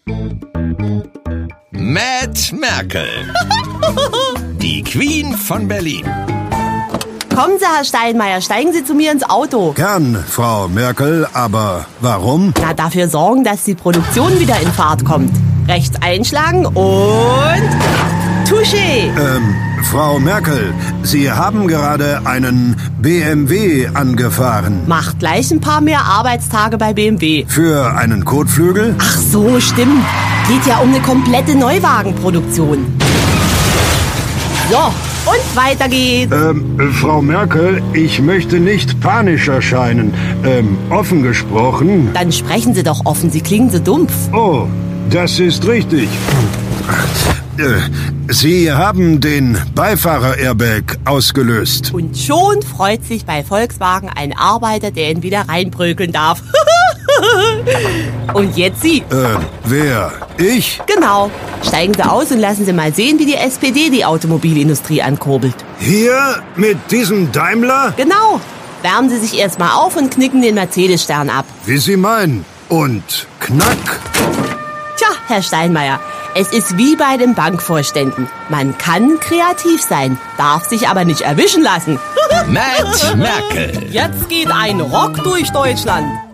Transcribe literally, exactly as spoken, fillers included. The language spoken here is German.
Matt Merkel, die Queen von Berlin. Kommen Sie, Herr Steinmeier, steigen Sie zu mir ins Auto. Gern, Frau Merkel, aber warum? Na, dafür sorgen, dass die Produktion wieder in Fahrt kommt. Rechts einschlagen und... Touché! Ähm, Frau Merkel, Sie haben gerade einen B M W angefahren. Macht gleich ein paar mehr Arbeitstage bei B M W. Für einen Kotflügel? Ach so, stimmt. Geht ja um eine komplette Neuwagenproduktion. So, und weiter geht's. Ähm, Frau Merkel, ich möchte nicht panisch erscheinen. Ähm, offen gesprochen... Dann sprechen Sie doch offen, Sie klingen so dumpf. Oh, das ist richtig. Äh, Sie haben den Beifahrer-Airbag ausgelöst. Und schon freut sich bei Volkswagen ein Arbeiter, der ihn wieder reinbrökeln darf. Und jetzt Sie. Äh, wer? Ich? Genau. Steigen Sie aus und lassen Sie mal sehen, wie die S P D die Automobilindustrie ankurbelt. Hier? Mit diesem Daimler? Genau. Wärmen Sie sich erstmal auf und knicken den Mercedes-Stern ab. Wie Sie meinen. Und knack. Tja, Herr Steinmeier, es ist wie bei den Bankvorständen. Man kann kreativ sein, darf sich aber nicht erwischen lassen. Matt Merkel. Jetzt geht ein Rock durch Deutschland.